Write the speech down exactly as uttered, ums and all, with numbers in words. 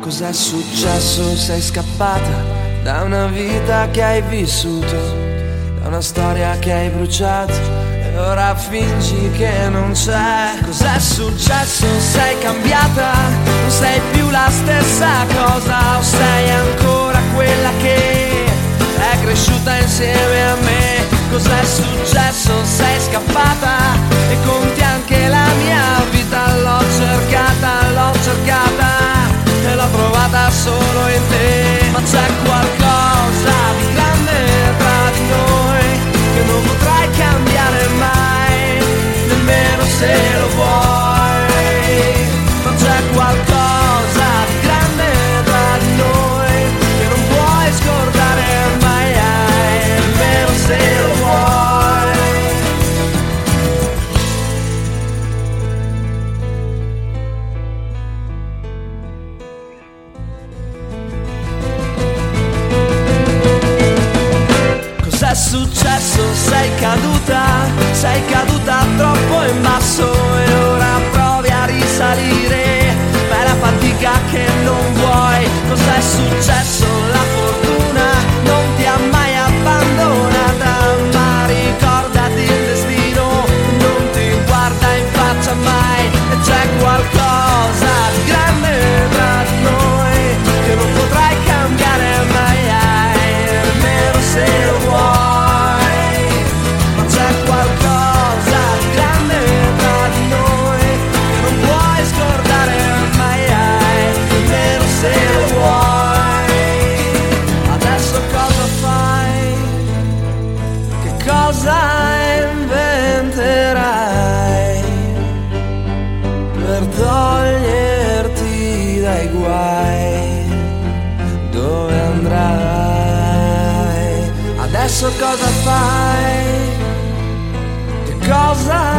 Cos'è successo? Sei scappata da una vita che hai vissuto, da una storia che hai bruciato e ora fingi che non c'è. Cos'è successo? Sei cambiata, non sei più la stessa cosa, o sei ancora quella che è cresciuta insieme a me. Cos'è successo? Sei scappata e conti anche la mia vita. L'ho cercata, l'ho cercata e l'ho trovata solo in te. Ma c'è qualcosa di grande tra di noi che non potrai cambiare mai, nemmeno se lo vuoi. Ma c'è qualcosa di grande tra di noi che non puoi scordare mai, nemmeno se lo vuoi. Cos'è successo? Sei caduta, sei caduta troppo in basso e ora provi a risalire, ma è la fatica che non vuoi. Cos'è successo? La fortuna non ti ha mai abbandonata, ma ricordati il destino non ti guarda in faccia mai. E c'è qualcosa di grande tra di noi che non potrai cambiare mai, nemmeno se lo vuoi. Adesso cosa fai? Che cosa